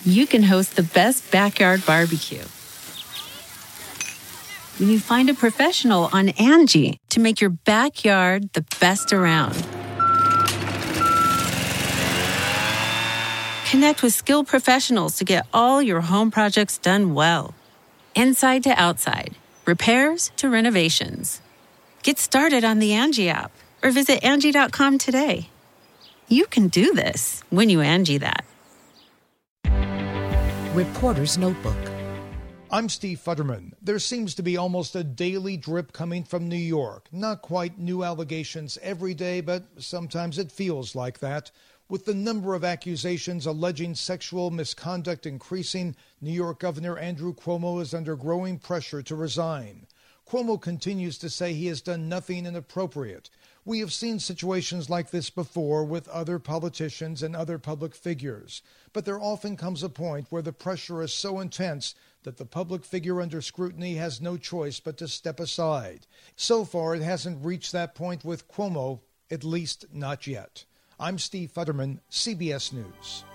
you can host the best backyard barbecue. When you find a professional on Angie to make your backyard the best around. Connect with skilled professionals to get all your home projects done well. Inside to outside, repairs to renovations. Get started on the Angie app or visit Angie.com today. You can do this when you Angie that. Reporter's Notebook. I'm Steve Futterman. There seems to be almost a daily drip coming from New York. Not quite new allegations every day, but sometimes it feels like that. With the number of accusations alleging sexual misconduct increasing, New York Governor Andrew Cuomo is under growing pressure to resign. Cuomo continues to say he has done nothing inappropriate. We have seen situations like this before with other politicians and other public figures. But there often comes a point where the pressure is so intense that the public figure under scrutiny has no choice but to step aside. So far, it hasn't reached that point with Cuomo, at least not yet. I'm Steve Futterman, CBS News.